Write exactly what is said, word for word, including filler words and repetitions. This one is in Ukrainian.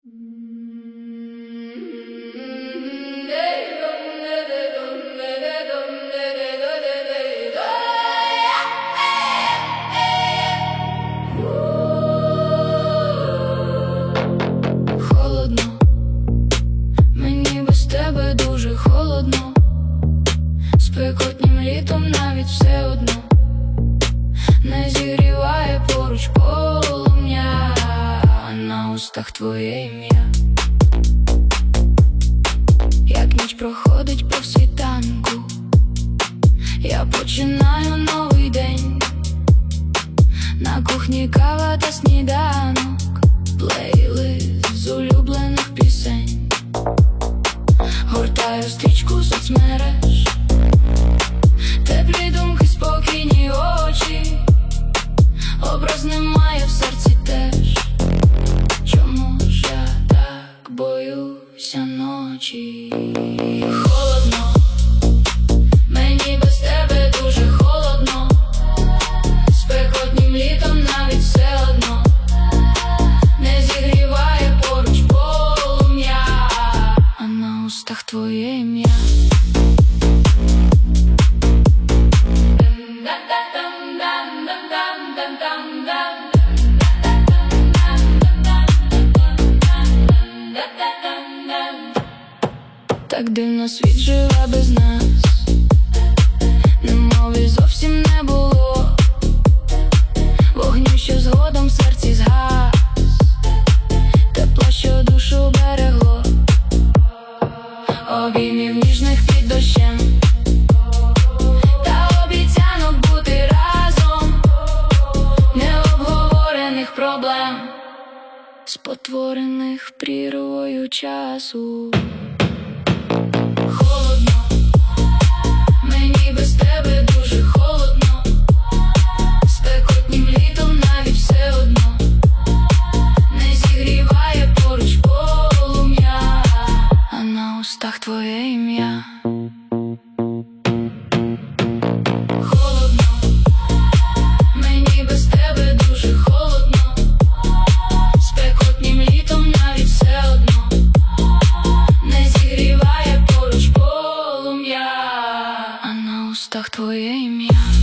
Холодно, мені без тебе дуже холодно, спекотнім літом навіть все одно не зігріває поруч полум'я, а на устах твоє ім'я. Як ніч проходить по світанку, я починаю новий день. На кухні кава та сніданок, плейлист з улюблених пісень. Гортаю стрічку соцмереж, теплі думки, спокійні очі. Образ немає в серці теж. Чому ж я так боюся ночі? Холодно, мені без тебе дуже холодно, спекотнім літом навіть все одно не зігріває поруч полум'я, а на устах твоє ім'я. Так дивно світ живе без нас, немов і зовсім не було вогню, що згодом в серці згас, тепло, що душу берегло, обіймів ніжних під дощем та обіцянок бути разом, необговорених проблем, спотворених прірвою часу. Холодно, мені без тебе дуже холодно, спекотнім літом навіть все одно не зігріває поруч полум'я, а на устах твоє ім'я. Холодно, мені без тебе дуже холодно, спекотнім літом навіть все одно не зігріває поруч полум'я, а на устах твоє ім'я.